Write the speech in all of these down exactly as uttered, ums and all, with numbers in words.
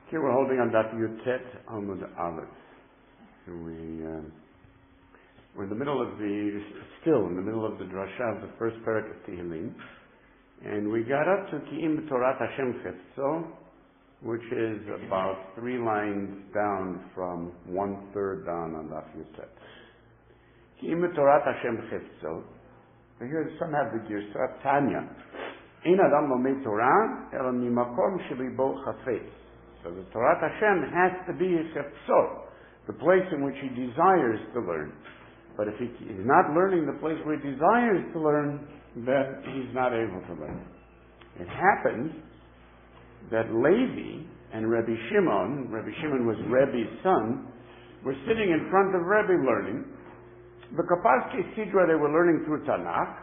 Here we're holding on Daf Yutet Amud Aleph. We, uh, we're in the middle of the, still in the middle of the drasha of the first parak of Tehillim, and we got up to Ki'im B'Torat Hashem Cheftzo, which is about three lines down from one third down on Daf Yutet. Ki'im B'Torat Hashem Cheftzo. Here some have the Girsat Tanya. Ein Adam Lomei Torah Ela Mimakom Shelibo Chafetz. So the Torah Hashem has to be a cheftzo, the place in which he desires to learn. But if he is not learning the place where he desires to learn, then he's not able to learn. It happens that Levi and Rabbi Shimon, Rabbi Shimon was Rebbe's son, were sitting in front of Rebbe learning. The Kapaski Sidra, they were learning through Tanakh,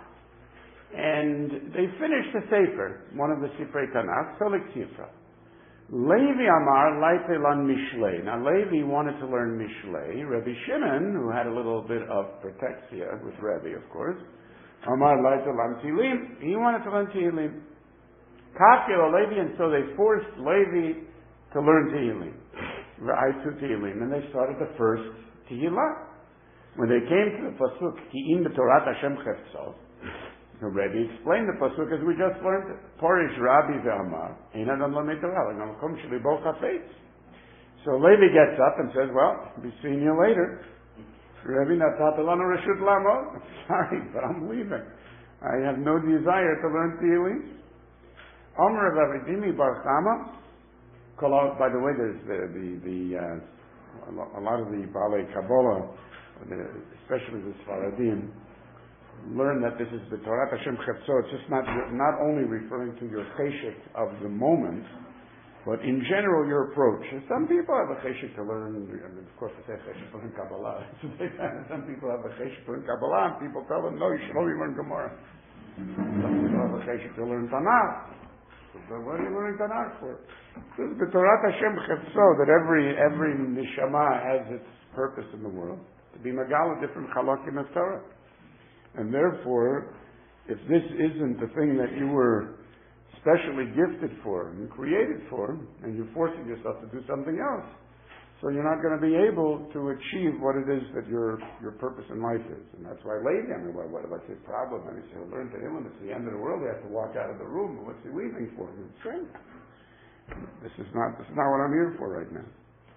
and they finished the Sefer, one of the Sifrei Tanakh, Solik Sifra. Levi Amar Laite Lan Mishlei. Now Levi wanted to learn Mishlei. Rabbi Shimon, who had a little bit of protexia with Rebbe, of course, Amar Laite Lan Tehillim. He wanted to learn Tehillim. Kafir Levi, and so they forced Levi to learn Tehillim. V'aitu Tehillim, and they started the first Tehillah. When they came to the pasuk Ki'im B'Torat Hashem Cheftzo, the Rebbe explained the pasuk as we just learned it. Porish Rabbi ve'amar, Ein Adam Lomei Torah, L'Makom Shelibo Chafetz. So Levi gets up and says, "Well, be seeing you later. Rebbe Natat Lanu Reshut Lamod. Sorry, but I'm leaving. I have no desire to learn Tehillim." Omer of Avidimi Bar Chama. By the way, there's the the, the uh, a lot of the Baalei Kabbalah, especially the Sfaradim, learn that this is the Torah Hashem Cheftzo. It's just not not only referring to your cheshek of the moment, but in general your approach. Some people have a cheshek to learn. I mean, of course, they say cheshek to learn Kabbalah. Some people have a cheshek to learn Kabbalah, and people tell them, no, you should only learn Gemara. Some people have a cheshek to learn Tanakh. So what are you learning Tanakh for? This is the Torah Hashem Cheftzo, that every every neshama has its purpose in the world, to be magala different chalakim of Torah. And therefore, if this isn't the thing that you were specially gifted for and created for, and you're forcing yourself to do something else, so you're not going to be able to achieve what it is that your your purpose in life is. And that's why Levi, I mean, what, what's his problem? And he said, learn to him, and it's the end of the world, he has to walk out of the room. What's he leaving for? It's strange. This is not this is not what I'm here for right now.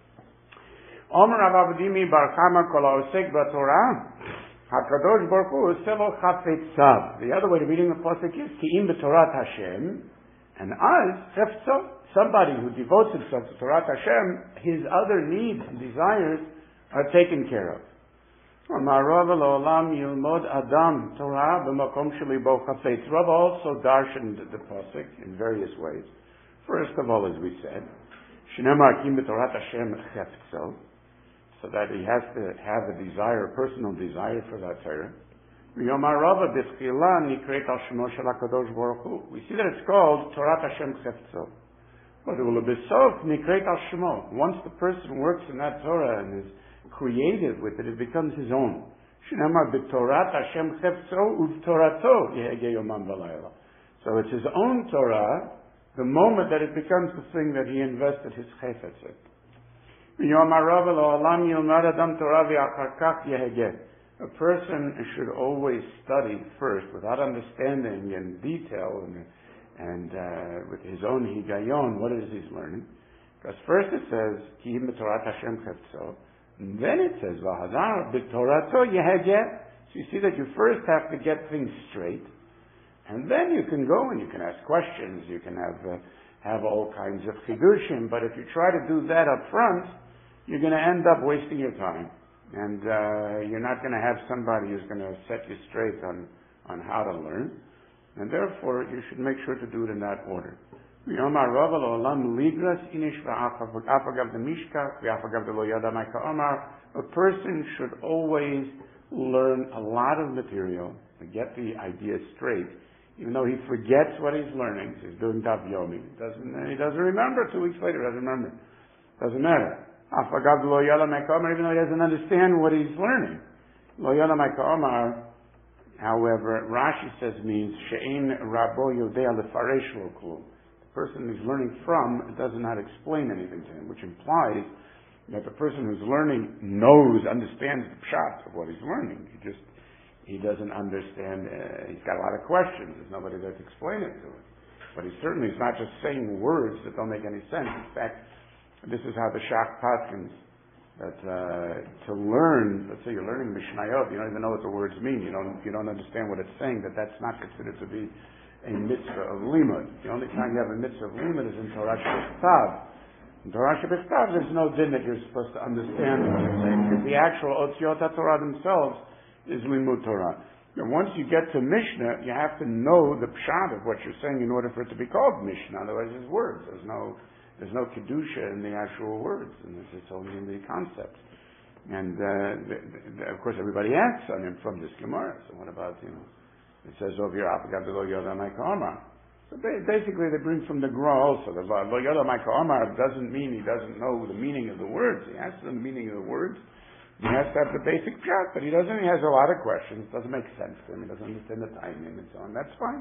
Omer Avavdimi Bar Chama Kol Ha'osek B'Torah. HaKadosh Baruch Hu Selo Chafetzav. The other way of reading the pasuk is Ki'im B'Torat Hashem, and Az Cheftzo. Somebody who devotes himself to Torat Hashem, his other needs and desires are taken care of. Rav also darshaned the pasuk in various ways. First of all, as we said, Shneimar Ki'im B'Torat Hashem Cheftzo, so that he has to have a desire, a personal desire for that Torah. We see that it's called Torat Hashem Cheftzo. But once the person works in that Torah and is creative with it, it becomes his own. So it's his own Torah the moment that it becomes the thing that he invested his chefetz in. A person should always study first without understanding in detail and, and uh, with his own higayon what it is he's learning. Because first it says, Ki'im B'Torat Hashem Cheftzo, and then it says, V'hazar B'Torato Yehegeh. So you see that you first have to get things straight, and then you can go and you can ask questions, you can have uh, have all kinds of chidushim, but if you try to do that up front, you're going to end up wasting your time. And uh, you're not going to have somebody who's going to set you straight on, on how to learn. And therefore, you should make sure to do it in that order. A person should always learn a lot of material to get the idea straight, even though he forgets what he's learning. He's doing Daf Yomi. Doesn't, he doesn't remember. Two weeks later, he doesn't remember. Doesn't matter. Even though he doesn't understand what he's learning. However, Rashi says means she'ein rabo yodea lefaresh lo klum. person who's learning from does not explain anything to him, which implies that the person who's learning knows, understands the pshat of what he's learning. He just, he doesn't understand, uh, he's got a lot of questions. There's nobody there to explain it to him. But he certainly is not just saying words that don't make any sense. In fact, this is how the Shach paskins, that uh, to learn, let's say you're learning Mishnayot, you don't even know what the words mean, you don't you don't understand what it's saying, that that's not considered to be a mitzvah of limud. The only time you have a mitzvah of limud is in Torah Shebechtav. In Torah Shebechtav, there's no din that you're supposed to understand what it's saying, because the actual Otziot HaTorah themselves is limud Torah. And once you get to Mishnah, you have to know the pshat of what you're saying in order for it to be called Mishnah. Otherwise, it's words. There's no There's no kedusha in the actual words, and it's only in the concepts. And uh, the, the, of course, everybody asks on him from this Gemara. So what about, you know, it says over here, "Apagad lo yoda ma'ika omar." So ba- basically, they bring from the Gra also. The lo yoda ma'ika omar doesn't mean he doesn't know the meaning of the words. He has to know the meaning of the words. He has to have the basic pshat, but he doesn't. He has a lot of questions. It doesn't make sense to him. He doesn't understand the timing and so on. That's fine.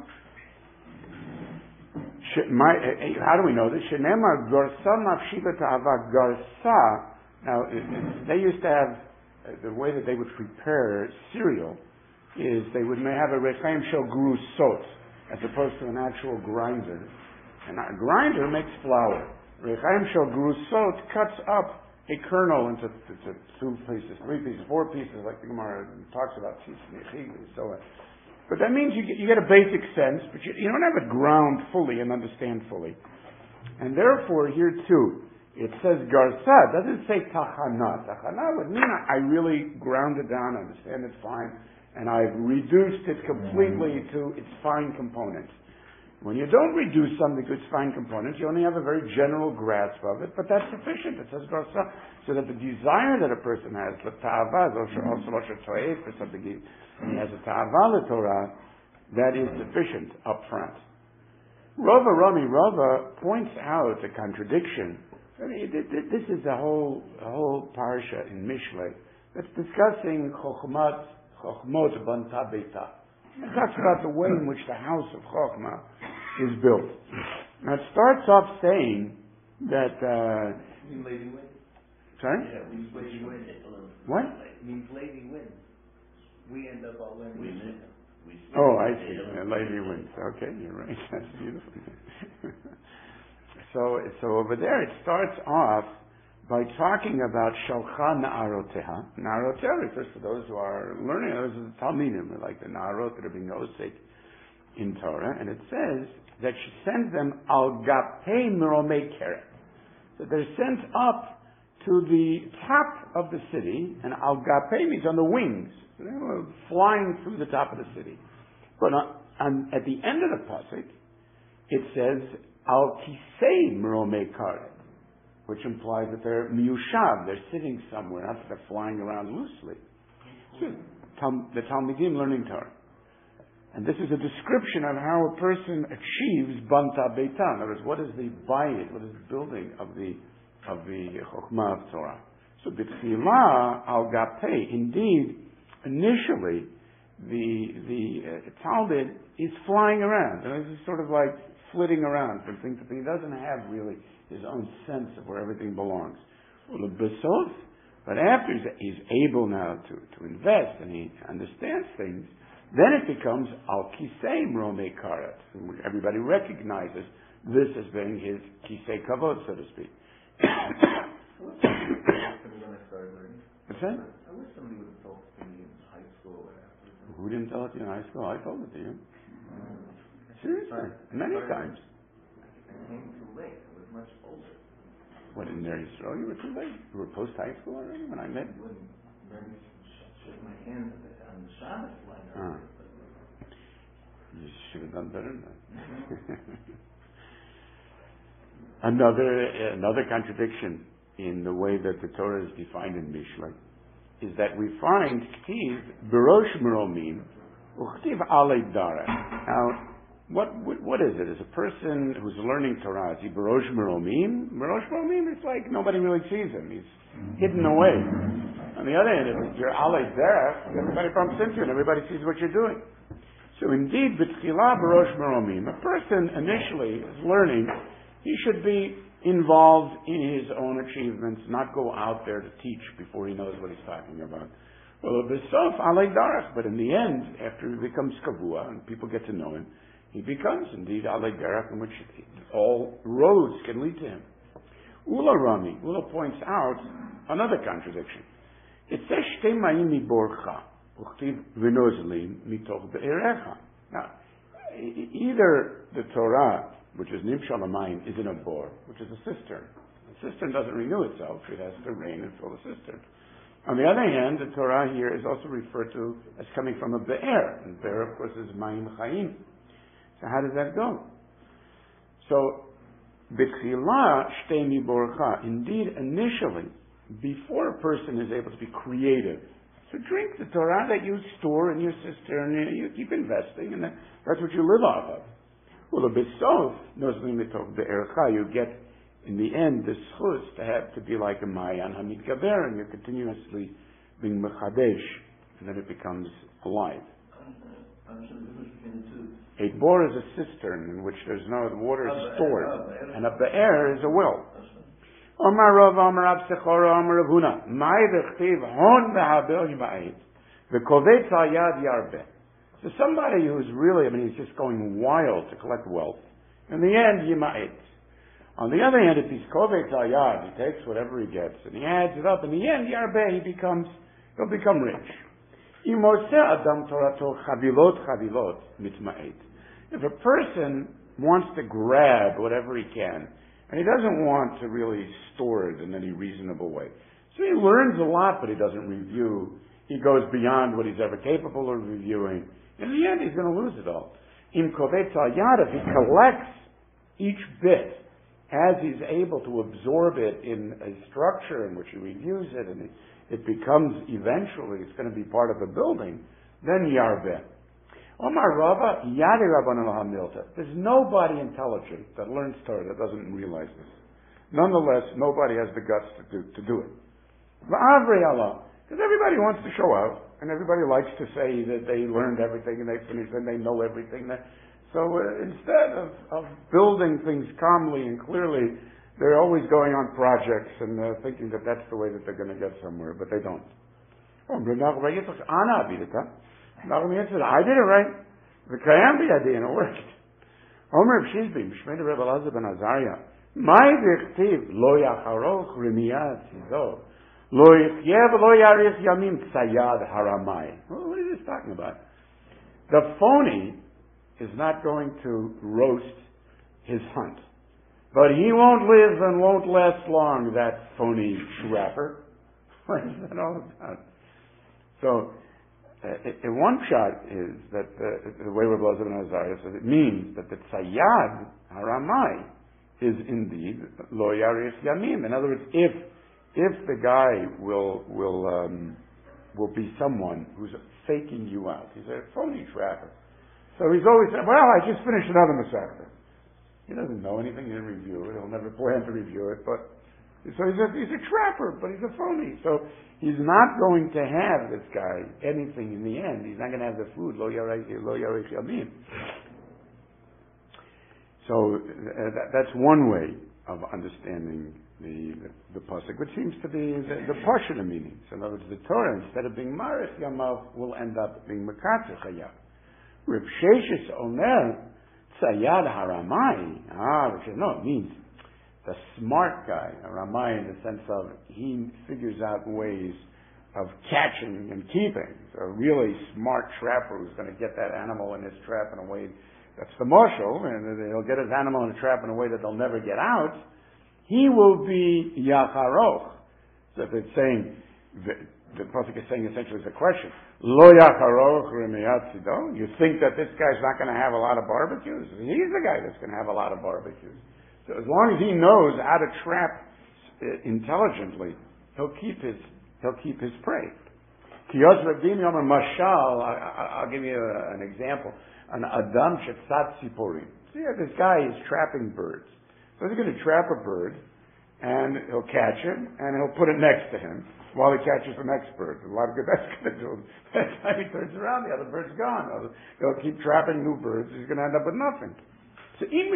My, how do we know this? Shenemar garsa mafshita ta'ava garsa. Now, they used to have, the way that they would prepare cereal is they would have a rechaim shel grusot as opposed to an actual grinder. And a grinder makes flour. Rechaim shel grusot cuts up a kernel into, into two pieces, three pieces, four pieces, like the Gemara talks about and so on. But that means you get, you get a basic sense, but you, you don't have it ground fully and understand fully. And therefore, here too, it says garsa, it doesn't say tachana. Tachana would mean I, I really ground it down, understand it fine, and I've reduced it completely to its fine components. When you don't reduce something to its fine components, you only have a very general grasp of it, but that's sufficient. It says garsa, so that the desire that a person has, the ta'ava, also for something he has a ta'ava Torah, that is sufficient up front. Rava Rami Rava points out a contradiction. I mean, this is a whole a whole parsha in Mishlei that's discussing chokhmat chokhmot banta beita. It talks about the way in which the house of chokhmah is built. Now it starts off saying that. Uh, you mean lazy wind? Sorry. Yeah, it means lazy wind. What? It means lazy wind. We end up all learning. We live. We oh, I see. Uh, lazy winds. Okay, you're right. That's beautiful. so, so over there it starts off by talking about Shalcha Na'aroteha. Na'aroteha refers to those who are learning. Those are the Talmidim, like the Na'arot that are being osek in Torah. And it says that she sends them al gapei miromei keret. So they're sent up to the top of the city, and al gapei means on the wings. So they were flying through the top of the city. But on, on, at the end of the pasuk, it says al kisei miromei keret, which implies that they're miyushav, they're sitting somewhere, not that they're flying around loosely. So, the Talmidim learning Torah. And this is a description of how a person achieves banta beita. In other words, what is the bayit, what is the building of the of the chokhmah of Torah? So b'tfilah al gapei, indeed, initially, the the uh, Talmud is flying around. And it's sort of like flitting around from thing to thing. He doesn't have really his own sense of where everything belongs. Well, but after he's able now to, to invest and he understands things, then it becomes al kisei miromei karet. Everybody recognizes this as being his kisei kavod, so to speak. What's that? I wish somebody would have told me in high school or after. Who didn't tell it to you in high school? I told it to you. Um, Seriously, many times. I came too late. I was much older. What, in there Yisrael? You were too late? You were post-high school already when I met? I wouldn't maybe shake my hand on the Shabbos line. Ah. You should have done better than that. another, another contradiction in the way that the Torah is defined in Mishlei is that we find Ktiv Berosh Meromim Uchtiv Ale Dara. Now, What, what what is it? Is a person who's learning Torah, is he Berosh Meromim? Berosh Meromim, it's like nobody really sees him. He's hidden away. On the other hand, if you're Alei Derech, everybody bumps into you and everybody sees what you're doing. So indeed, b'tchila b'rosh maromim, a person initially is learning, he should be involved in his own achievements, not go out there to teach before he knows what he's talking about. Well, b'sof alei darach, but in the end, after he becomes kavua and people get to know him, he becomes indeed alei darach, in which all roads can lead to him. Ula Rami, Ula points out another contradiction. It says shtei mayim miborcha, uchtiv v'nozlim mitoch be'erecha. Now, either the Torah, which is nimshal hamayim, is in a bor, which is a cistern. The cistern doesn't renew itself; it has to rain and fill the cistern. On the other hand, the Torah here is also referred to as coming from a be'er, and be'er, of course, is mayim chayim. So how does that go? So, B'tchila shtei miborcha. Indeed, initially, before a person is able to be creative, so drink the Torah that you store in your cistern, and you keep investing, and that's what you live off of. Well, a b'sof nozlim mitok be'ercha. You get, in the end, the schus to have to be like a mayan hamidgaber, and you're continuously being mechadesh, and then it becomes alive. A bor is a cistern in which there's no, the water is stored, and a be'er is a well. Omar Rav, Omar Rav Sechora, Omar Rav Huna, Mai v'chtiv hon v'habel yima'et, v'kovetz hayad yarbeh. So somebody who's really, I mean, he's just going wild to collect wealth. In the end, yima'et. On the other hand, if he's kovetz hayad, he takes whatever he gets, and he adds it up, in the end, yarbeh, he becomes, he'll become rich. If a person wants to grab whatever he can, and he doesn't want to really store it in any reasonable way, so he learns a lot, but he doesn't review. He goes beyond what he's ever capable of reviewing. In the end, he's going to lose it all. Im kovetz hayad, if he collects each bit as he's able to absorb it in a structure in which he reviews it, and he it becomes eventually, it's going to be part of a building, then yarbeh. Omar Rava, yadi rabbanan hamilta. There's nobody intelligent that learns Torah that doesn't realize this. Nonetheless, nobody has the guts to do, to do it. V'avrei Allah, because everybody wants to show out, and everybody likes to say that they learned everything and they finished and they know everything. So uh, instead of, of building things calmly and clearly, they're always going on projects and uh, thinking that that's the way that they're going to get somewhere, but they don't. Oh, I did it right. The Kayambi idea, and it worked. Omer Shizbi, Mishmei Rebbe Elazar ben Azariah, Mai v'chtiv lo yacharoch remiyat zizo, lo yichyev lo yarich yamim tzayad haramai. What is this talking about? The phony is not going to roast his hunt. But he won't live and won't last long, that phony rapper. What is that all about? So, uh, one shot is that uh, the way Rabbi Elazar ben Azariah says, it means that the tzayad haramai is indeed lo yarich yamim. In other words, if if the guy will will um, will be someone who's faking you out, he's a phony trapper. So he's always saying, "Well, I just finished another masechta." He doesn't know anything. He didn't review it. He'll never plan to review it. But so he's a, he's a trapper, but he's a phony. So he's not going to have, this guy, anything in the end. He's not going to have the food. Lo yarech yamim. So uh, that, that's one way of understanding the the, the pasuk, which seems to be the, the pashut meaning. So in other words, the Torah, instead of being marich yamav, will end up being mekatzeh chayav. Reb Sheshes Omer, Tzayad haramai. Ah, no, it means the smart guy. Haramai in the sense of he figures out ways of catching and keeping. So a really smart trapper who's going to get that animal in his trap in a way that's the marshal, and he'll get his animal in a trap in a way that they'll never get out. He will be yacharoch. So if it's saying, the, the pasuk is saying essentially it's a question. Lo yacharoch remiyat sido. You think that this guy's not going to have a lot of barbecues? He's the guy that's going to have a lot of barbecues. So as long as he knows how to trap intelligently, he'll keep his he'll keep his prey. Kiyos Rabdim Yom Mashal. I'll give you a, an example. An Adam Shetzat Siporim. So yeah, this guy is trapping birds. So he's going to trap a bird, and he'll catch it, and he'll put it next to him while he catches the next bird. A lot of good that's going to do him. By the time he turns around, the other bird's gone. He'll keep trapping new birds. He's going to end up with nothing. So, on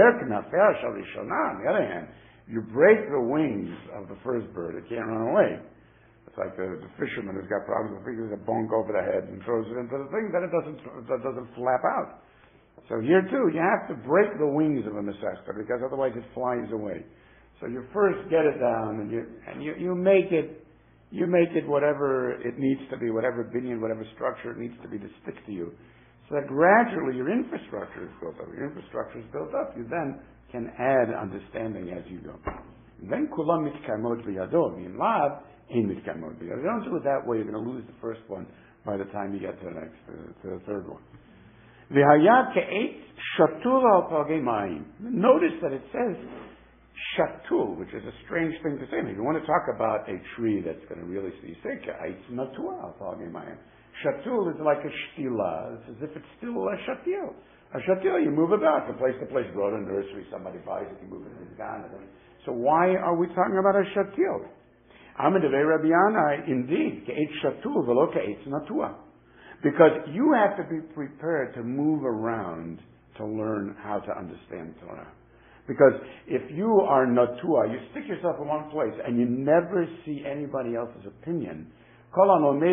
the other hand, you break the wings of the first bird, it can't run away. It's like the, the fisherman who's got problems with fingers, a bone over the head and throws it into the thing, then it doesn't, it doesn't flap out. So here too, you have to break the wings of a mesechta, because otherwise it flies away. So you first get it down, and you and you, you make it, you make it whatever it needs to be, whatever binyan, whatever structure it needs to be to stick to you. So that gradually your infrastructure is built up. Your infrastructure is built up. You then can add understanding as you go. And then kulam mitkamot b'yado v'imlav in mitkamot b'yado. Don't do it that way. You're going to lose the first one by the time you get to the next, to, to the third one. V'hayad ke'et shatul al pagei mayim. Notice that it says shatul, which is a strange thing to say. If you want to talk about a tree that's going to really see, you say ke'et natua al pagei mayim. Shatul is like a shtila. It's as if it's still a shatil. A shatil, you move about from place to place. You go to a nursery, somebody buys it, you move it, it's gone. So why are we talking about a shatil? Amadevei Rabbi Yana, indeed, ke'et shatul v'lo ke'et natua. Because you have to be prepared to move around to learn how to understand Torah. Because if you are natua, you stick yourself in one place and you never see anybody else's opinion, you're going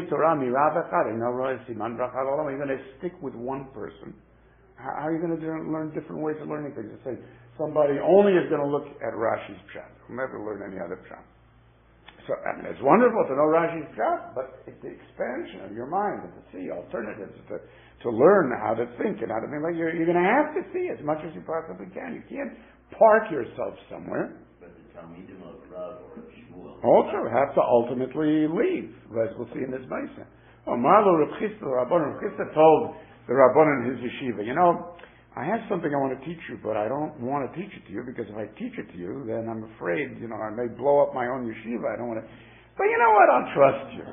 to stick with one person. How are you going to learn different ways of learning things? You say somebody only is going to look at Rashi's pshat. Will never learn any other pshat. So I mean, it's wonderful to know Rashi's pshat, but it's the expansion of your mind and to see alternatives, to to learn how to think and how to think. Like you're, you're going to have to see as much as you possibly can. You can't park yourself somewhere. Also have to ultimately leave, as we'll see in this Maisa. Oh, Marlo Reb Chisda, the Rabbanon, Reb Chisda told the Rabbanon in his yeshiva, you know, I have something I want to teach you, but I don't want to teach it to you, because if I teach it to you, then I'm afraid, you know, I may blow up my own yeshiva. I don't want to. But you know what? I'll trust you.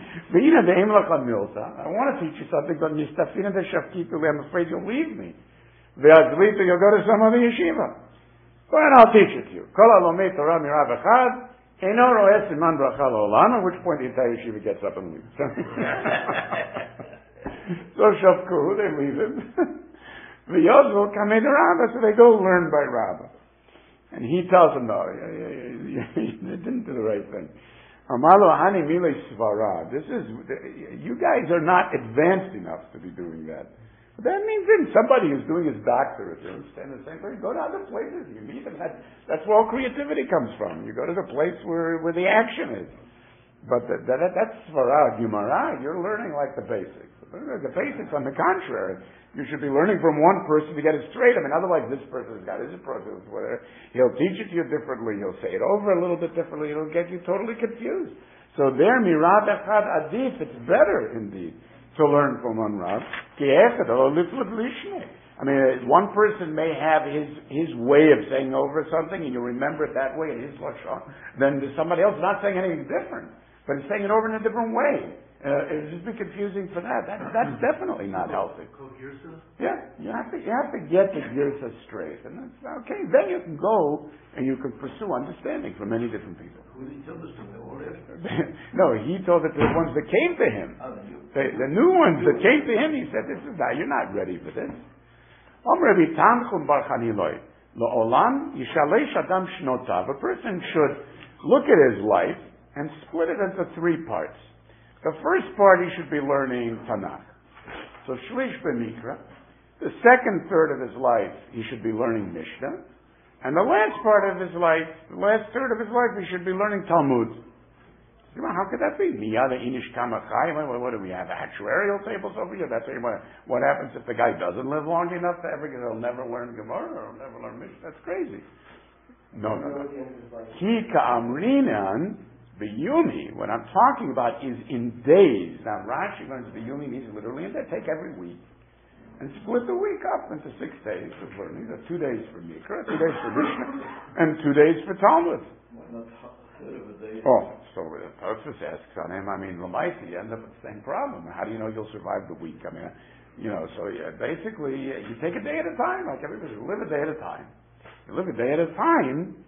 I want to teach you something, but I'm afraid you'll leave me. You'll go to some other yeshiva. But I'll teach it to you. At which point the entire yeshiva gets up and leaves. So Shavku, they leave him. The Yozvul come in Rabbah, so they go learn by Rabbah. And he tells them, no, they didn't do the right thing. This is, you guys are not advanced enough to be doing that. But that means then somebody who's doing his doctorate, you stand in the same place, go to other places, you meet them. That, that's where all creativity comes from. You go to the place where, where the action is. But the, that, that's Svarah, Gemara, you're learning like the basics. The basics, on the contrary, you should be learning from one person to get it straight. I mean, otherwise this person's got his approach, whether he'll teach it to you differently, he'll say it over a little bit differently, it'll get you totally confused. So there, Mirab Echad Adif, it's better indeed to learn from one Rab. I mean, one person may have his his way of saying over something, and you remember it that way in his lashon. Then there's somebody else not saying anything different, but he's saying it over in a different way. Uh, it would just be confusing for that. that that's definitely not healthy. Yeah, you have to you have to get the girsa straight, and that's okay. Then you can go and you can pursue understanding from many different people. Who did he tell this to? No, he told it to the ones that came to him. Oh, the, the, the new ones that came to him. He said, "This is not. You're not ready for this." A person should look at his life and split it into three parts. The first part he should be learning Tanakh. So Shlish B'Mikra. The second third of his life he should be learning Mishnah. And the last part of his life, the last third of his life, he should be learning Talmud. How could that be? Miyada Inish Kamachai. What do we have? Actuarial tables over here? That's what, what happens if the guy doesn't live long enough to ever, he'll never learn Gemara or he'll never learn Mishnah. That's crazy. No, no, no. Ki Ka'amrinan B'Yumi, what I'm talking about is in days. Now Rashi learns B'Yumi means literally in days. Take every week and split the week up into six days of learning. There are two days for Mikra, two days for Mishnah, and two days for Talmud. Oh, so the Tosfos asks on him, I mean, Lamaisi, you end up with the same problem. How do you know you'll survive the week? I mean, you know, so yeah, basically, you take a day at a time, like everybody. You live a day at a time. You live a day at a time.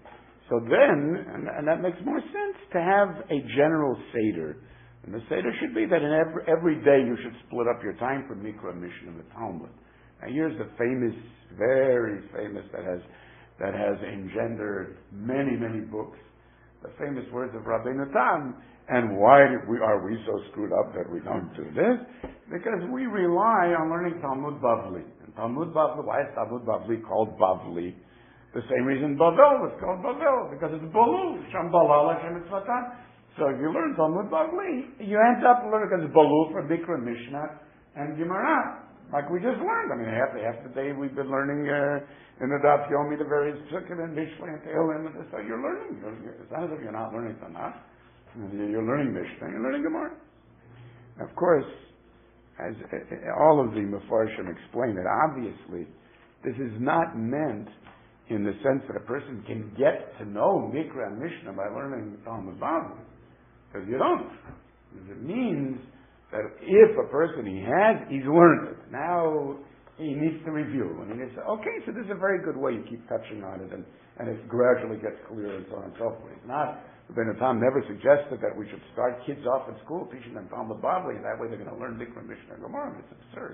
So then, and, and that makes more sense, to have a general Seder. And the Seder should be that in every, every day you should split up your time for Mikra, Mishnah, and the Talmud. Now here's the famous, very famous, that has that has engendered many, many books, the famous words of Rabbeinu Tam. And why did we, are we so screwed up that we don't do this? Because we rely on learning Talmud Bavli. And Talmud Bavli, why is Talmud Bavli called Bavli? The same reason Bavel was called Bavel, because it's Balu, Sham Balal Hashem Mitzvatan. So if you learn Talmud Bavli, you end up learning, because it's Balu for Mikra, Mishnah, and Gemara. Like we just learned. I mean, half, half the day we've been learning uh, in the Daf Yomi, the various Psukim and Mishlei and Tehillim, and so you're learning. You're, you're, it's not as if you're not learning Tanakh. You're learning Mishnah, you're learning Gemara. Of course, as uh, all of the Mefarshim explain it, obviously, this is not meant in the sense that a person can get to know Mikra and Mishnah by learning Talmud Bavli. Because you don't. Because it means that if a person he has, he's learned it. Now he needs to review. And he needs to say, okay, so this is a very good way. You keep touching on it, and, and it gradually gets clear and so on and so forth. It's not, Rabbeinu Tam never suggested that we should start kids off in school teaching them Talmud Bavli, and that way they're going to learn Mikra, Mishnah, and Gemara. It's absurd.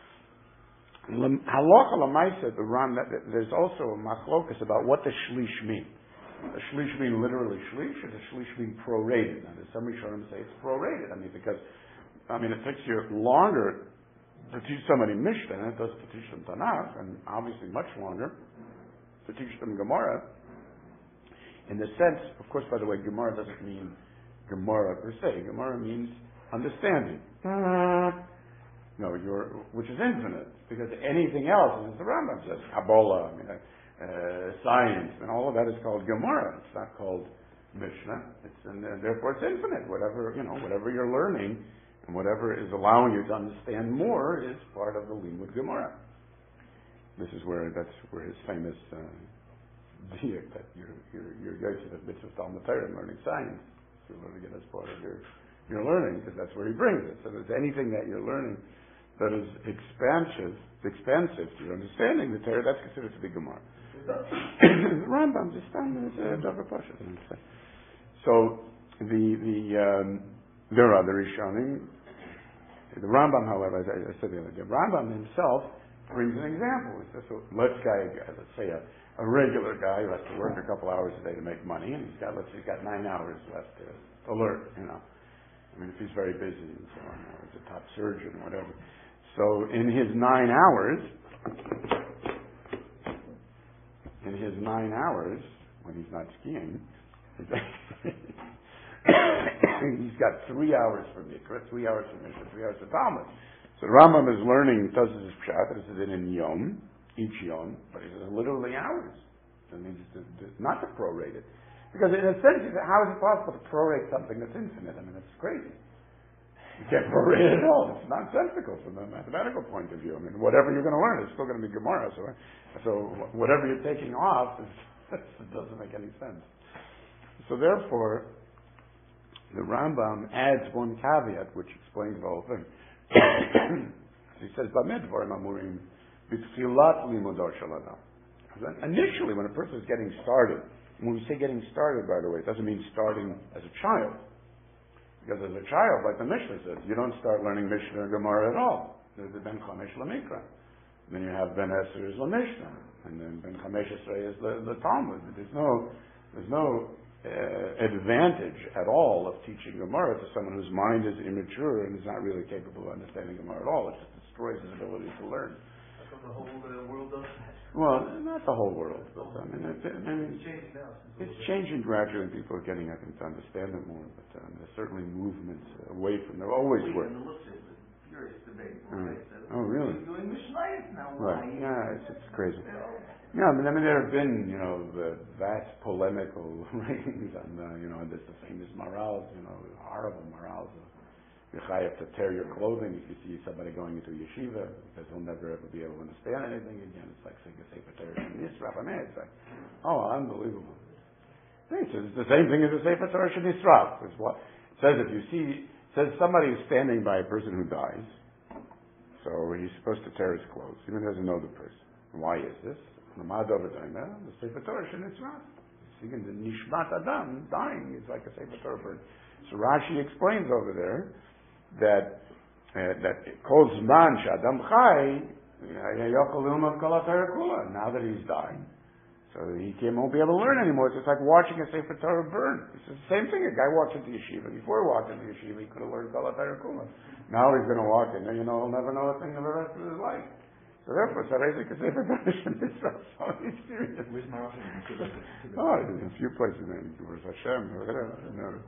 Halacha l'maisa, the Ram, there's also a machlokas about what does shlish mean. Does shlish mean literally shlish, or does shlish mean prorated? Now, there's some Rishonim say it's prorated. I mean, because, I mean, it takes you longer to teach somebody Mishnah than it does to teach them Tanakh, and obviously much longer to teach them Gemara. In the sense, of course, by the way, Gemara doesn't mean Gemara per se. Gemara means understanding. No, you're, which is infinite, because anything else, as the Rambam says, Kabbalah, I mean, uh, science, and all of that is called Gemara. It's not called Mishnah. It's, and uh, therefore it's infinite. Whatever, you know, whatever you're learning, and whatever is allowing you to understand more is part of the Limud Gemara. This is where, that's where his famous uh, diak, that you're, you're, you're Yosef at Mitzvah Talmud Torah, learning science. You're learning it as part of your, your learning, because that's where he brings it. So there's anything that you're learning that is expansive, expansive to your understanding the Torah, that's considered to be Gemara. Rambam, just is a Dover Pasha. So the the um, there are other Rishonim. The Rambam, however, as I, I said the other day, Rambam himself brings an example. He says, so let's guy, let's say a, a regular guy who has to work a couple hours a day to make money, and he's got let's say he's got nine hours left to, to learn. You know, I mean, if he's very busy and so on, or he's a top surgeon or whatever. So in his nine hours, in his nine hours, when he's not skiing, he's got three hours for Mikra, three hours for Mishnah, three hours for Talmud. So Rambam is learning Tosafos Pshat, this is in Yom, each Yom, but he says literally hours. That means to, to, not to prorate it. Because in a sense, how is it possible to prorate something that's infinite? I mean, it's crazy. You can't prorate it at all. It's nonsensical from a mathematical point of view. I mean, whatever you're going to learn is still going to be Gemara. So, so whatever you're taking off, is, it doesn't make any sense. So therefore, the Rambam adds one caveat which explains the whole thing. He says, "Bamedvarim amurim b'tfilat limudar shel adam." Initially, when a person is getting started, when we say getting started, by the way, it doesn't mean starting as a child. Because as a child, like the Mishnah says, you don't start learning Mishnah or Gemara at all. There's the Ben Chamesh LaMikra. Then you have Ben Esser is LaMishnah. And then Ben Chamesh Esrei is the, the Talmud. There's no, there's no uh, advantage at all of teaching Gemara to someone whose mind is immature and is not really capable of understanding Gemara at all. It just destroys his ability to learn. That's what the whole uh, world does that. Well, not the whole world, but I mean, it, I mean It's changing now. it's changing gradually. People are getting, I think, to understand it more. But um, there's certainly movements away from. There always were. In the looks of it, furious debate. Mm. They said, Oh, really? He's doing Mishnayos now. Right. Why? Yeah, it's, it's crazy. Yeah, I mean, I mean, there have been, you know, the vast polemical writings on, uh, you know, there's the famous morals, you know, horrible morals. You have to tear your clothing if you see somebody going into a yeshiva, because he'll never ever be able to understand anything again. It's like saying a Sefer Torah and Yisraf. I mean, it's like, oh, unbelievable. It's the same thing as a Sefer Torah and Yisraf. It's what it says if you see, it says somebody is standing by a person who dies, so he's supposed to tear his clothes, even though he doesn't know the person. Why is this? The Sefer Torah and Yisraf. Thinking the Nishmat Adam, dying, is like a Sefer Torah burn. So Rashi explains over there that uh, that Kol Zman Sh'Adam Chai, now that he's dying, so he can't, won't be able to learn anymore. It's just like watching a Sefer Torah burn. It's the same thing. A guy walks into yeshiva. Before he walked into yeshiva, he could have learned Kol HaTorah Kula. Now he's going to walk in, and you know, he'll never know a thing of the rest of his life. So therefore, so basically, Sefer Torah is so mysterious. Where's Marosh? Oh, there's a few places in Where's Hashem? Whatever. No.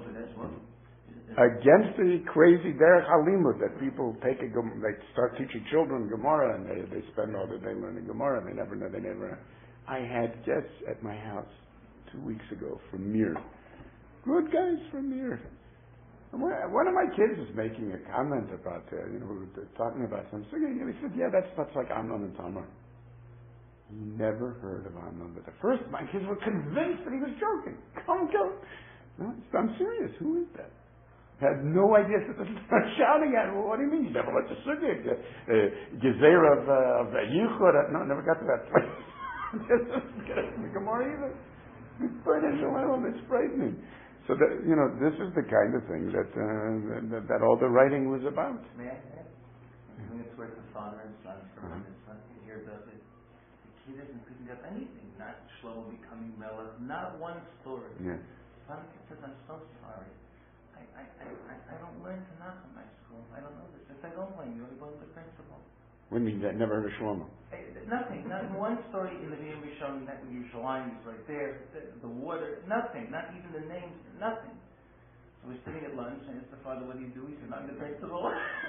Against the crazy derech halimut that people take a, they start teaching children Gemara and they, they spend all their day learning Gemara and they never know, they never. I had guests at my house two weeks ago from Mir. Good guys from Mir. And one, one of my kids was making a comment about, uh, you know, we were talking about something. And he said, yeah, that's, that's like Amnon and Tamar. He never heard of Amnon. But at first, my kids were convinced that he was joking. Come, come. No, I'm serious. Who is that? Had no idea. So they start shouting at him. Well, what do you mean? You never went to Sukkot? Gezer of uh, Yichud. No, never got to that place. The Gemara either. It's frightening. So that, you know, this is the kind of thing that, uh, that that all the writing was about. May I add? When it's worth the father and son from uh-huh. his son, you hear about it. The kid isn't picking up anything. Not Shlomo becoming Melech. Not one story. Yeah. Hanukkah says, I'm so sorry. I, I, I, I don't learn Tanakh in my school. I don't know this. If I don't blame you, I blame the principal. What do you mean that? Never heard of Shlomo? I, nothing. Not one story in the V'yim Rishon that Yerushalayim is right there. The, the water. Nothing. Not even the names. Nothing. So we're sitting at lunch and I asked the father, what do you do? He said, I'm the principal.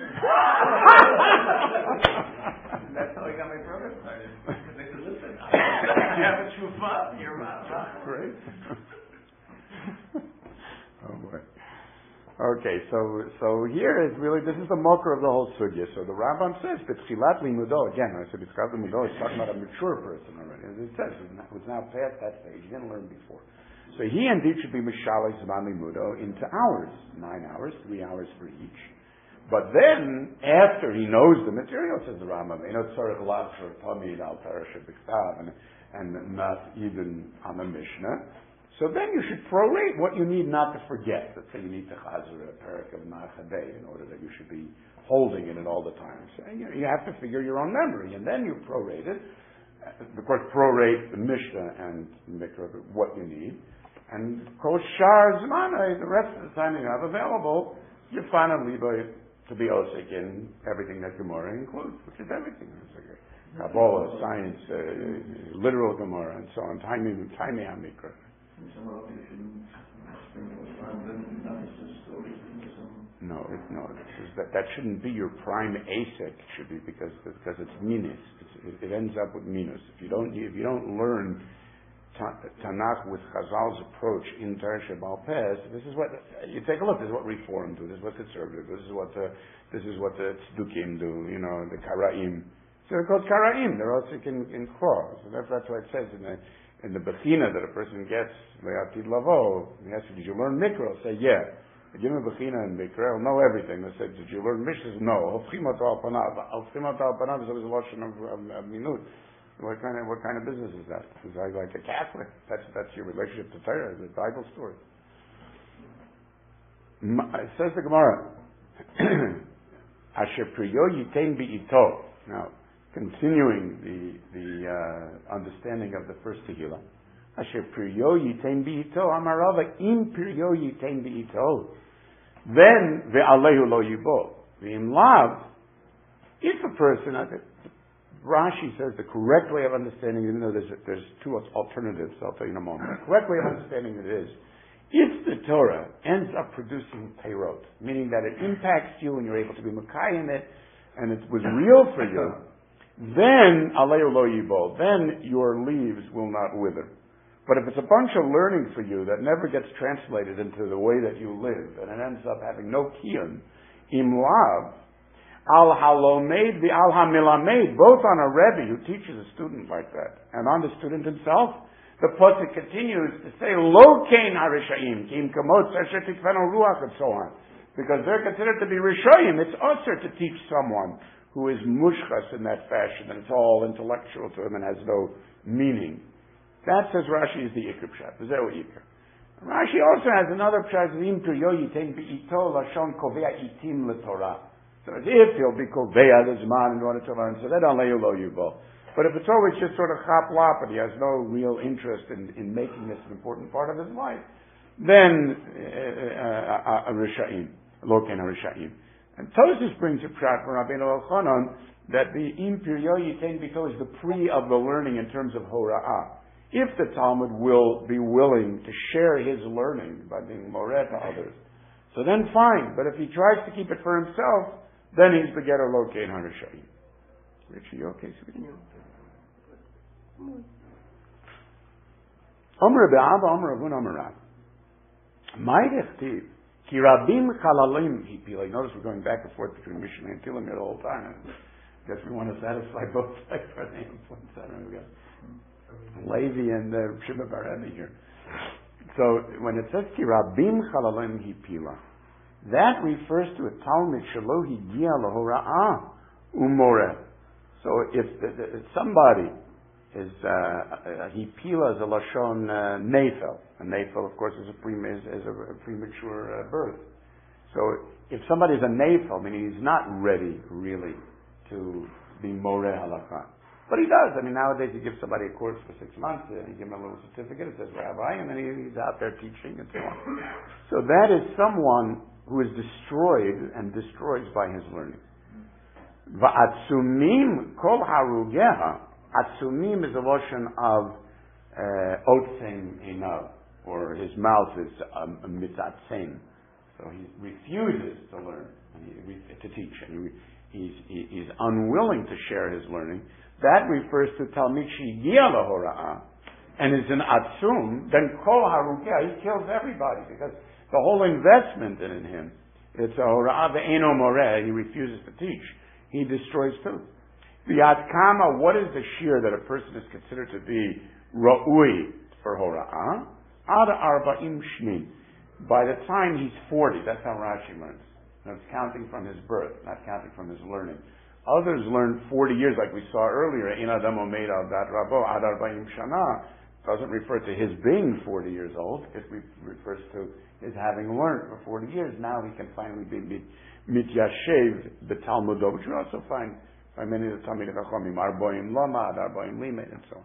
That's how I got my program started. Because I said, listen, I have a true father. You're right. Great. Oh boy. Okay, so so here is really, this is the mocker of the whole sugya. So the Rambam says, B'tchilat limudo, again, when I said B'tchilat limudo, it's talking about a mature person already. As it says, who's now past that stage, he didn't learn before. So he indeed should be Mishalei Zman limudo into hours, nine hours, three hours for each. But then, after he knows the material, says the Rambam, you know, tzarech lav for tamid al parasha b'ktav, and and not even on the Mishnah. So then you should prorate what you need not to forget. Let's say you need to chazer a parak of Nachadeh in order that you should be holding in it all the time. So you, know, you have to figure your own memory, and then you prorate it. Of course, prorate the Mishnah and Mikra, what you need. And Kol Shar Zmanai, the rest of the time you have available, you find a liba to be osik in everything that Gemara includes, which is everything. Kabbalah, science, uh, literal Gemara, and so on. Timing, timing HaMikra. No, it, no, this is that that shouldn't be your prime asek. It should be because because it's minus. It's, it, it ends up with minus. If you don't if you don't learn ta, Tanakh with Chazal's approach in Tarsha Baal Peh, this is what you take a look. This is what Reform do. This is what conservative. This is what the this is what the Tzdukim do. You know, the Karaim. So they're called Karaim. They're also in in claws. So that's that's what it says in the. In the bechina that a person gets, le'atid lavo, he asks, did you learn Mikra? He'll say, yeah. I give him a bechina in Mikra, he'll know everything. They say, did you learn Mishnah? No. Hofchimot al panav. Hofchimot al panav is a lotion of, of, of minut. What kind of, what kind of business is that? Is that like a Catholic? That's, that's your relationship to Torah, the Bible story. It says the Gemara, Asher priyo yitain bi'ito. Now, continuing the the uh, understanding of the first Tehillah, Asher priyo yitain bi'ito, amarava im priyo yitain bi'ito, then ve'alehu lo yibo, ve'im lav, if a person, uh, Rashi says the correct way of understanding, even though there's there's two alternatives, I'll tell you in a moment. The correct way of understanding it is, if the Torah ends up producing peirot, meaning that it impacts you and you're able to be Makai in it, and it was real for you, then Aleyu lo yibol, then your leaves will not wither. But if it's a bunch of learning for you that never gets translated into the way that you live, and it ends up having no kiyun, im lav, al halomed the al hamilamed, both on a rebbe who teaches a student like that, and on the student himself, the pasuk continues to say, lo kein harishaim, kim kamot asher tikvenu ruach, and so on. Because they're considered to be rishoyim, it's usher to teach someone who is mushchas in that fashion, and it's all intellectual to him and has no meaning. That, says Rashi, is the Iker Pshat. Zehu Iker. Rashi also has another Pshat, Im Priyo Yitain Be'ito Lashon Kovea Itim LeTorah. So as if he'll be Kovea the Zman in order to learn, so that don't lay you low you go. But if it's always just sort of chap lap and he has no real interest in, in making this an important part of his life, then a Risha'im, Loken HaRisha'im. And Tosfos brings a pshat from Rabbeinu Elchanan that the Im Piryo Yitain Bito is the pre of the learning in terms of Hora'ah. If the Talmud will be willing to share his learning by being Moreh to others, so then fine. But if he tries to keep it for himself, then he's Begetter Loken HaRisha'im. Richie, you okay, sweetie? Omer be'ava, Omer avun, Omer Rav. Ma'idechtiv, ki rabim chalalim hipila. Notice we're going back and forth between Mishnah and Tilim here the whole time. I guess we want to satisfy both sides for the influence. I don't know, we got Levi and uh, Shimon bar Rebbe here. So when it says ki rabim chalalim hipila, that refers to a Talmud shelo higia lahora'ah umoreh. So if, if somebody is uh, hipila is a lashon uh, nefel. A nefel, of course, is a, prem- is, is a premature uh, birth. So if somebody is a nefel, meaning he's not ready really to be moreh halakha, but he does. I mean, nowadays you give somebody a course for six months, and you give him a little certificate. It says rabbi, and then he, he's out there teaching and so on. So that is someone who is destroyed and destroys by his learning. Va'atzumim kol harugeha. Atzumim is a lotion of otzim inav, or his mouth is um, mitzatzim. So he refuses to learn, and he, to teach, and he, he's, he, he's unwilling to share his learning. That refers to Talmid shehigia lahora'ah, and is an atzum. Then kol harugeh, he kills everybody because the whole investment in him, it's a hora'ah ve'eno moreh. He refuses to teach. He destroys too. The Adkama, what is the shear that a person is considered to be ra'ui for hora'ah? Ada arba'im shnin. By the time he's forty, that's how Rashi learns. That's counting from his birth, not counting from his learning. Others learn forty years, like we saw earlier. In Adam omeid al dat rabo ad arba'im shana doesn't refer to his being forty years old. It refers to his having learned for forty years. Now he can finally be mityashev b'talmudo, which we also find by many of the Talmidei Chachamim, Arboim Lama, Arboim Limet, and so on.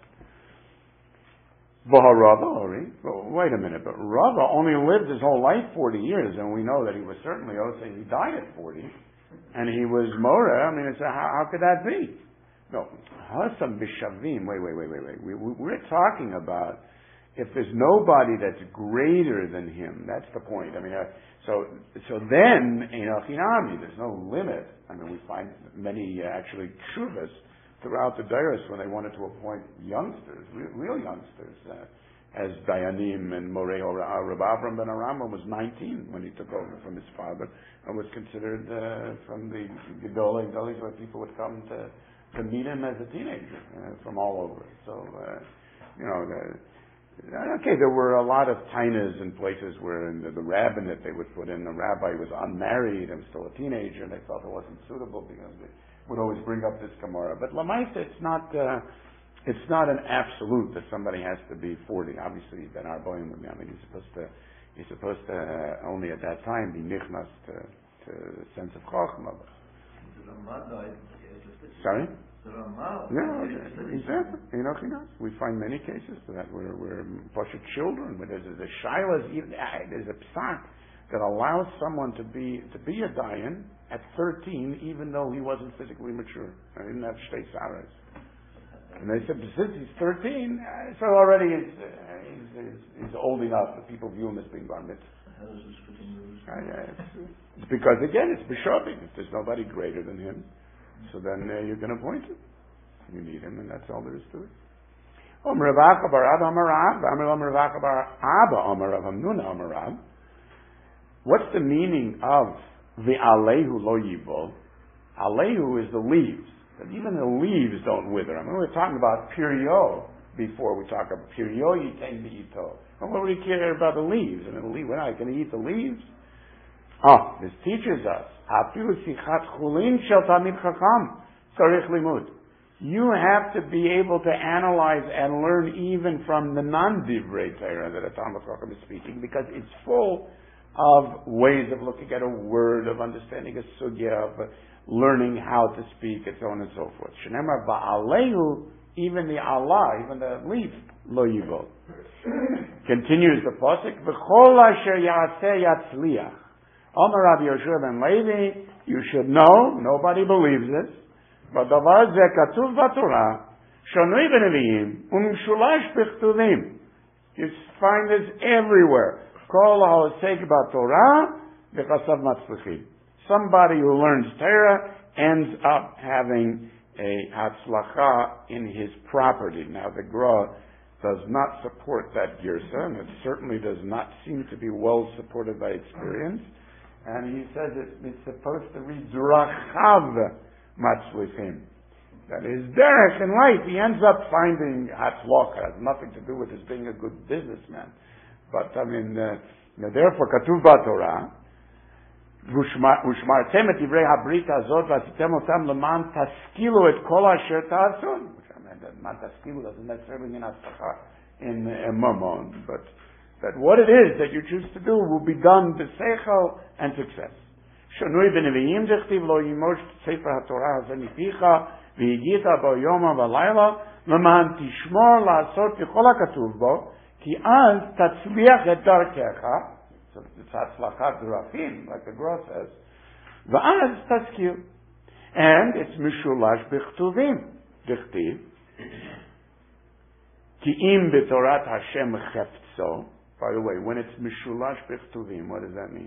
V'harava, well, wait a minute, but Rava only lived his whole life forty years, and we know that he was certainly, oh, say, he died at forty, and he was Moreh. I mean, it's a, how, how could that be? No, Hasam Bishavim, wait, wait, wait, wait, wait. We, we, we're talking about if there's nobody that's greater than him, that's the point. I mean, uh, so so then, you know, Chinami, there's no limit. I mean, we find many uh, actually shuvas throughout the Dairos when they wanted to appoint youngsters, real, real youngsters, uh, as Dayanim and Moreh Hora'ah. Rav Avram ben Aram was nineteen when he took over from his father and was considered uh, from the Gedolei Gedolis where people would come to, to meet him as a teenager uh, from all over. So, uh, you know, the, okay, there were a lot of tainas in places where in the, the rabbinate they would put in, the rabbi was unmarried and still a teenager, and they felt it wasn't suitable because they would always bring up this Gemara. But Lamaisa, it's not, uh, it's not an absolute that somebody has to be forty. Obviously, Ben Arboim, I mean, he's supposed to, he's supposed to uh, only at that time be nichnas to, to the sense of chokhmah. Sorry? Yeah, exactly. You know, we find many cases that where where Pasha children, where there's a shilas, there's a psak that allows someone to be to be a dayan at thirteen, even though he wasn't physically mature. I didn't have shtei saras. And they said since he's thirteen, so already he's, uh, he's, he's, he's old enough that people view him as being bar mitzvah. How does this fit in the uh, it's, it's because again, it's b'shavim. If there's nobody greater than him, so then uh, you're going to appoint him. You need him, and that's all there is to it. What's the meaning of the alehu lo yibol? Alehu is the leaves. But even the leaves don't wither. I mean, we were talking about pirio before. We talk about pirio yitain bi'ito. Well, what do we care about the leaves? I mean, the leaf, we're not going to eat the leaves. Oh, this teaches us. You have to be able to analyze and learn even from the non-divrei Torah that a Talmud Chacham is speaking, because it's full of ways of looking at a word, of understanding a sugya, of learning how to speak, and so on and so forth. Shenemar ba'alehu, even the Allah, even the leaf, lo yibol. Continues the pasuk, v'chol asher ya'aseh yatzliach. Omer Rabbi Yoshua ben Levi, you should know, nobody believes this, but davar ze katuv b'Torah, shonui b'neviim, u'mshulash b'chtuvim. You find this everywhere. Kol ha'osek b'Torah, v'chasav matzlichim. Somebody who learns Torah ends up having a hatzlacha in his property. Now the Gra does not support that girsa, and it certainly does not seem to be well supported by experience. And he says it, it's supposed to read Drachav Matzlichim. That is derech in life. He ends up finding hatzlacha. It has nothing to do with his being a good businessman. But I mean, uh, you know, therefore, Katuv B'Torah, ושמרתם את דברי הברית הזאת ועשיתם אותם למען תשכילו את כל אשר תעשון. למען תשכילו doesn't necessarily mean הצלחה in a mammon, but that what it is that you choose to do will be done בשכל and success. שונוי בנביאים דכתיב לא ימוש ספר התורה הזה מפיך והגית בו יום ולילה למען תשמור לעשות ככל הכתוב בו כי אז תצליח את דרכך. So it's hatzlachat drafim, like the Gra says. Va'az taskil. And it's mishulash b'chtuvim. Dichtiv. Ki im b'torat Hashem cheftzo. By the way, when it's mishulash b'chtuvim, what does that mean?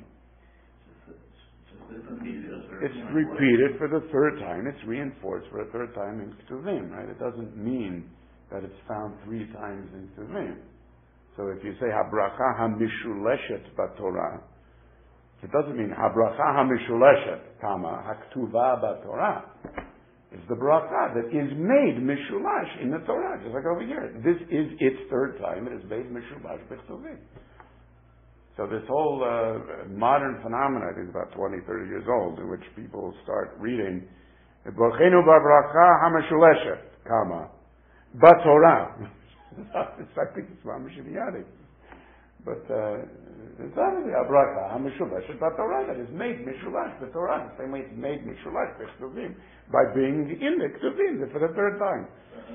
It's repeated for the third time. It's reinforced for a third time in ktuvim, right? It doesn't mean that it's found three times in ktuvim. So if you say habracha hamishuleshet b'Torah, it doesn't mean habracha hamishuleshet, kama haktuva b'Torah. It's the bracha that is made mishulash in the Torah, just like over here. This is its third time. It is made mishulash b'chtuvim. So this whole uh, modern phenomenon, I think about twenty, thirty years old, in which people start reading Borchenu b'bracha hamishuleshet, kama b'Torah. I think it's mamish but uh, it's obviously a bracha hamishulash b'Torah that is made mishulash b'Torah. The same way it's made mishulash b'chtuvim by being in the ktuvim for the third time.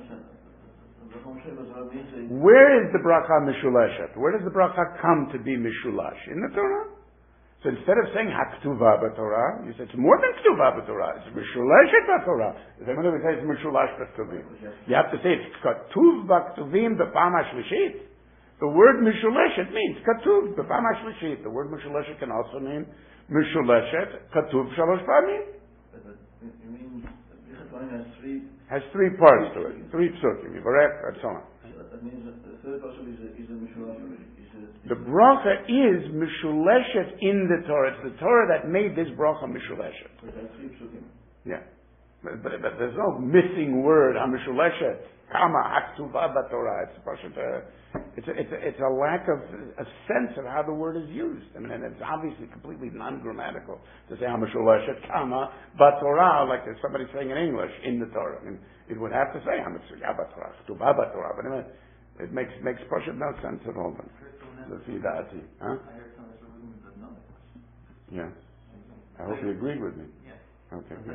Where is the bracha mishulashet? Where does the bracha come to be mishulash? In the Torah. So instead of saying haktuva b'Torah, you say it's more than ktuva b'Torah. It's mishulashet b'Torah. The same way we say it's mishulash b'chtuvim. You have to say it's katuv b'ktuvim b'pam hashvishit. The word mishulashet means katuv b'pam hashvishit. The word mishulashet can also mean mishulashet katuv shalosh pamim. You mean has three has three parts to it, three psukim, Yivarech, and so on. That means that the third pasuk is a, is a mishulash. The bracha is mishuleshet in the Torah. It's the Torah that made this bracha mishuleshet. Yeah. But, but, but there's no missing word, ha-mishuleshet, kama, haktuva b'Torah. It's a, it's, a, it's, a, it's a lack of a sense of how the word is used. I mean, and it's obviously completely non-grammatical to say ha-mishuleshet, kama, b'Torah, like there's somebody saying in English, in the Torah. I mean, it would have to say ha-mishuleshet b'Torah, haktuva b'Torah, but anyway, it makes, makes Pashut no sense at all. Huh? I heard some of the rulings that know it. Yeah. I hope you agreed with me. Yeah. Okay, good.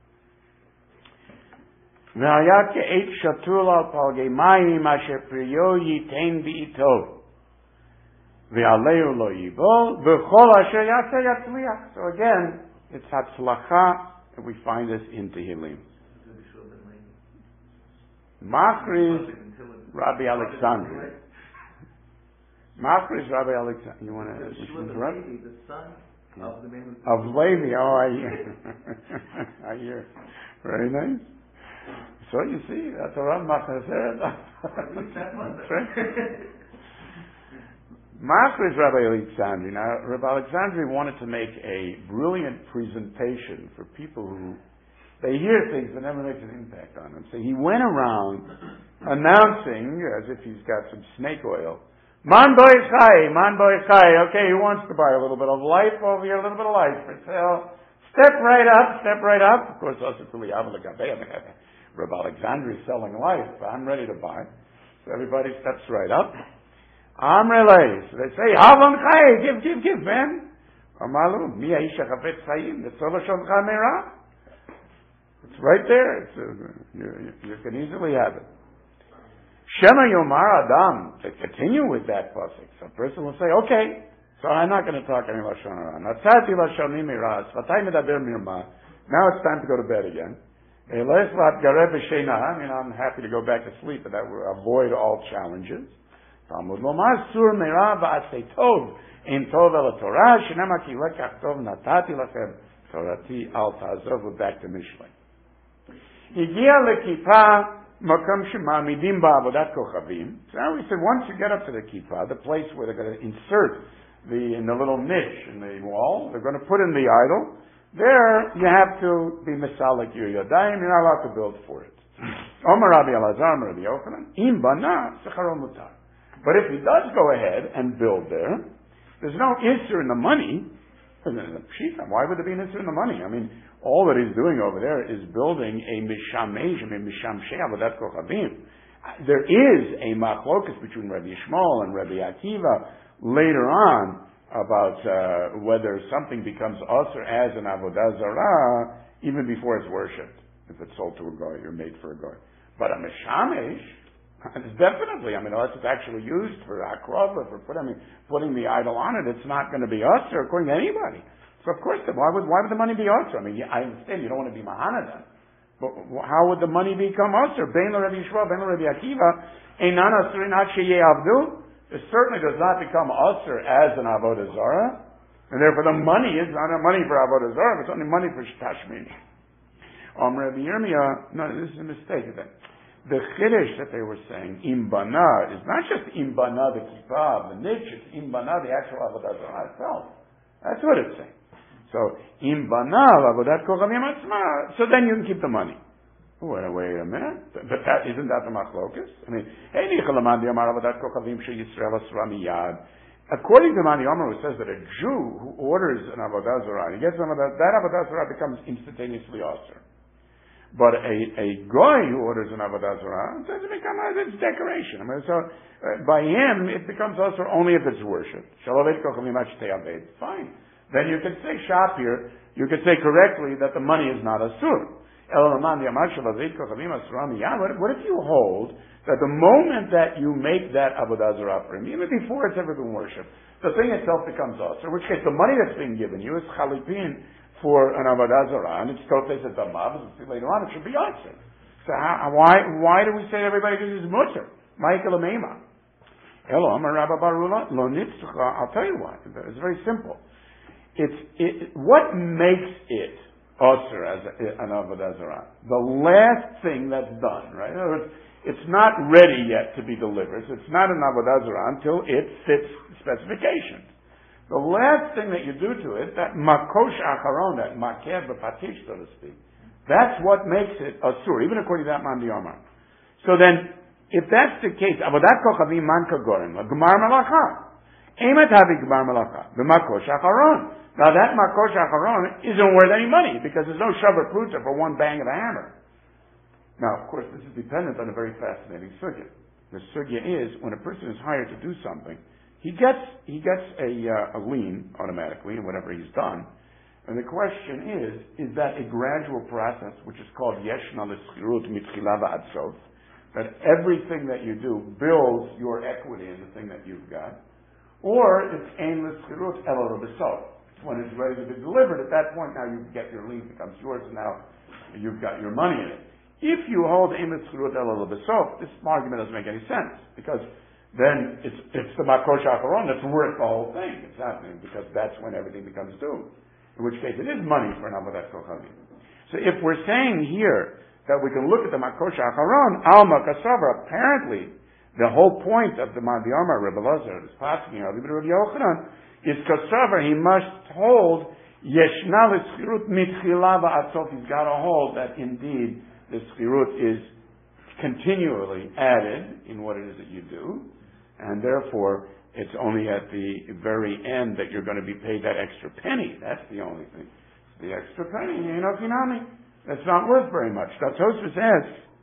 והיה כעת שתול על פלגי מים אשר פריו ייתן בעיתו ועליהו לא ייבול וכל אשר יעשה יצליח. So again, it's הצלחה, and we find this in Tehillim. Machriz Rabbi Alexandri. Machriz Rabbi Alexandri. You want to interrupt? The son of the man of Levi. Oh, I hear. I hear. Very nice. So you see, that's a Rav Machriz. Machriz Rabbi Alexandri. Now, Rabbi Alexandri wanted to make a brilliant presentation for people who they hear things but never makes an impact on them. So he went around announcing, as if he's got some snake oil, Man boy chai, man boy chai. Okay, who wants to buy a little bit of life over here, a little bit of life for sale? Step right up, step right up. Of course, also Rabbi Alexander is selling life, I'm ready to buy. So everybody steps right up. Amrele. So they say, Havon Chai, give, give, give, man. Amalu, mi ha'isha chafetz chayim, netzova sholcha meira. It's right there. It's, uh, you, you can easily have it. Shema Yomar Adam, to continue with that pasuk. So a person will say, okay, so I'm not going to talk any Lashon Hara. Natzati Lashonim Miraz, Vatay Medaber Mirma. Now it's time to go to bed again. I mean, I'm happy to go back to sleep, but that will avoid all challenges. Talmud Lomar Sur Meira Va'asei Tov, Ein Tov El Torah, Shenema Ki Lekach Tov Natati Lachem, Torati Al Ta'azov. We're back to Mishlei. Higia Lekipa Makam Shemamidim Ba'avodat Kochavim. So now we said once you get up to the kippah, the place where they're going to insert the in the little niche in the wall, they're going to put in the idol. There you have to be misalik your yadayim. You're not allowed to build for it. Omar Rabbi Elazar, Rabbi Yochanan, im bana secharo mutar. But if he does go ahead and build there, there's no issur in the money. Why would there be an issur in the money? I mean, all that he's doing over there is building a mishamej, a mishamshei avodat kochavim. There is a machlokus between Rabbi Yishmael and Rabbi Akiva later on about uh, whether something becomes usher as an avodah zarah even before it's worshipped. If it's sold to a goy, you're made for a goy. But a mishamesh, it's definitely, I mean, unless it's actually used for akrova, for put, I mean, putting the idol on it, it's not going to be usher according to anybody. So of course, why would why would the money be usher? I mean, I understand you don't want to be mahana, but how would the money become usher? Bein Rabbi Yishmael, bein Rabbi Akiva, einan asurin ad sheyeh avdu. It certainly does not become usher as an avodah zarah, and therefore the money is not a money for avodah zarah; it's only money for tashmish. Um, Rabbi Yirmiyah, no, this is a mistake. The chiddush that they were saying, imbana, is not just imbana the kippah, the niche; it's imbana the actual avodah zarah itself. That's what it's saying. So imbana avodat kochavim atzma. So then you can keep the money. Wait, wait a minute. But that, isn't that the machlokus? I mean, according to Mani Omer, who says that a Jew who orders an avodah zarah, he gets some of that, that avodah zarah becomes instantaneously osir. But a, a goy who orders an avodah zarah, it doesn't become it's decoration. I mean, so uh, by him, it becomes osir only if it's worshipped. Fine. Then you can say shop here, you can say correctly that the money is not asur. What if you hold that the moment that you make that avodah zarah for him, even before it's ever been worshipped, the thing itself becomes osir, in which case the money that's being given you is chalipin for an avodah zarah, and it's totes at damav, and later on it should be osir. So how, why why do we say everybody can use mutter? Michael Amema. Hello, I'm a Rabbi Barula. I'll tell you why. It's very simple. It's it, what makes it osir as an avodah zarah. The last thing that's done, right? In other words, it's not ready yet to be delivered. So it's not an avodah zarah until it fits specifications. The last thing that you do to it, that makosh acharon, that makeh b'patish, so to speak, that's what makes it asur, even according to that man Omar. So then, if that's the case, avodat kochavim man kagorim, gemar malacha, emet havi gemar malacha, b'makosh acharon. Now that makosh acharon isn't worth any money because there's no shavar pruta for one bang of a hammer. Now, of course, this is dependent on a very fascinating sugya. The sugya is when a person is hired to do something, he gets he gets a, uh, a lien automatically in whatever he's done. And the question is, is that a gradual process, which is called yeshna l'schirut mitchila v'ad sof, that everything that you do builds your equity in the thing that you've got, or it's ein l'schirut elo b'sof. When it's ready to be delivered, at that point, now you get your lien, becomes yours, and now you've got your money in it. If you hold emet zchirut ela lebesof, this argument doesn't make any sense, because then it's, it's the makosh acharon that's worth the whole thing. It's happening, because that's when everything becomes due. In which case, it is money for an avodat kochavim. So if we're saying here that we can look at the makosh acharon, al makasavar, apparently, the whole point of the Mandi Amar, Rebbe Lazar, is passing here, Rebbe Yochanan, is kasavar, he must hold yeshna l'schirut mitchila v'ad sof. He's got to hold that indeed the schirut is continually added in what it is that you do, and therefore it's only at the very end that you're going to be paid that extra penny. That's the only thing. The extra penny, you know, finami. That's not worth very much. Tosfos says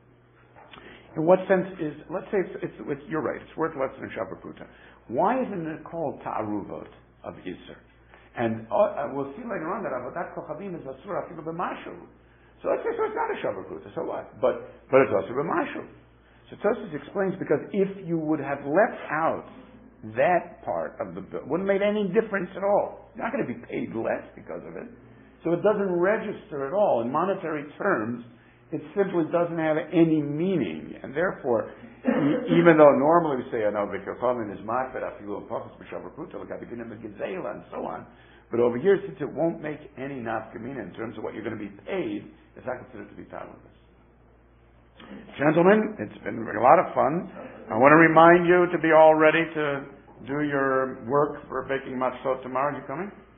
In what sense is, let's say it's, it's, it's you're right, it's worth less than a Shabbat. Why isn't it called Ta'aruvot of Isser? And uh, we'll see later on that Avodat Kochavim is Asur Afilu B'Mashu. So let's say so it's not a Shabbat, so what? But but it's also B'Mashu. So Tosfos explains, because if you would have left out that part of the bill, it wouldn't have made any difference at all. You're not going to be paid less because of it. So it doesn't register at all. In monetary terms, it simply doesn't have any meaning. And therefore, e- even though normally we say, I know, V'Kochavim is Ma'afer Afilu Pachas B'Shabbat, like I begin with Gezela and so on. But over here, since it won't make any nafkamina in terms of what you're going to be paid, it's not considered to be Talmudus. Gentlemen, it's been a lot of fun. I want to remind you to be all ready to do your work for baking matzot tomorrow. You coming?